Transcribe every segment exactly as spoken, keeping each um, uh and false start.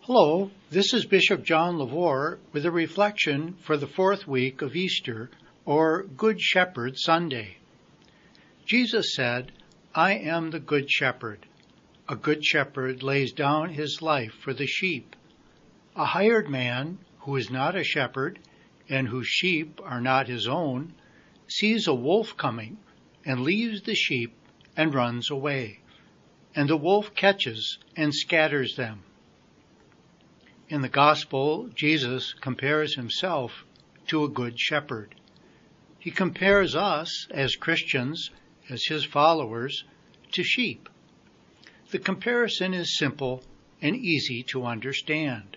Hello, this is Bishop John LeVoir with a reflection for the fourth week of Easter, or Good Shepherd Sunday. Jesus said, "I am the Good Shepherd. A good shepherd lays down his life for the sheep. A hired man, who is not a shepherd, and whose sheep are not his own, sees a wolf coming, and leaves the sheep and runs away. And the wolf catches and scatters them." In the Gospel, Jesus compares himself to a good shepherd. He compares us, as Christians, as his followers, to sheep. The comparison is simple and easy to understand.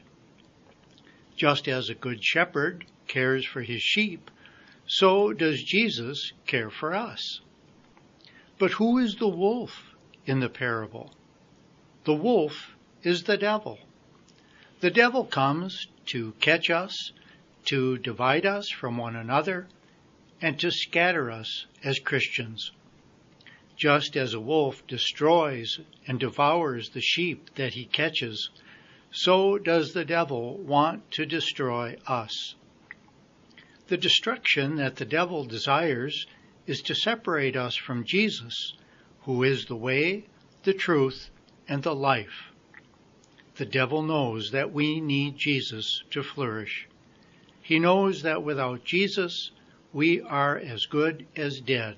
Just as a good shepherd cares for his sheep, so does Jesus care for us. But who is the wolf in the parable? The wolf is the devil. The devil comes to catch us, to divide us from one another, and to scatter us as Christians. Just as a wolf destroys and devours the sheep that he catches, so does the devil want to destroy us. The destruction that the devil desires is to separate us from Jesus, who is the way, the truth, and the life. The devil knows that we need Jesus to flourish. He knows that without Jesus, we are as good as dead.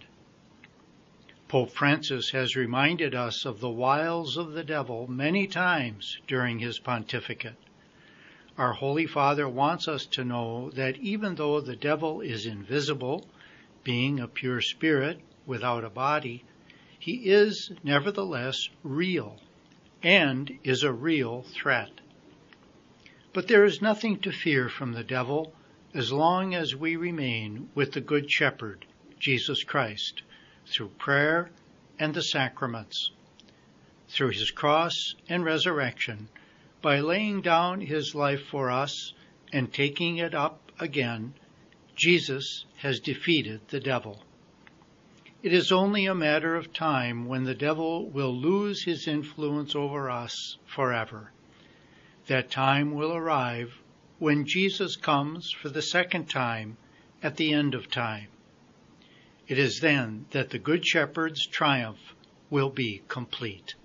Pope Francis has reminded us of the wiles of the devil many times during his pontificate. Our Holy Father wants us to know that even though the devil is invisible, being a pure spirit without a body, he is nevertheless real and is a real threat. But there is nothing to fear from the devil as long as we remain with the Good Shepherd, Jesus Christ, through prayer and the sacraments. Through his cross and resurrection, by laying down his life for us and taking it up again, Jesus has defeated the devil. It is only a matter of time when the devil will lose his influence over us forever. That time will arrive when Jesus comes for the second time at the end of time. It is then that the Good Shepherd's triumph will be complete.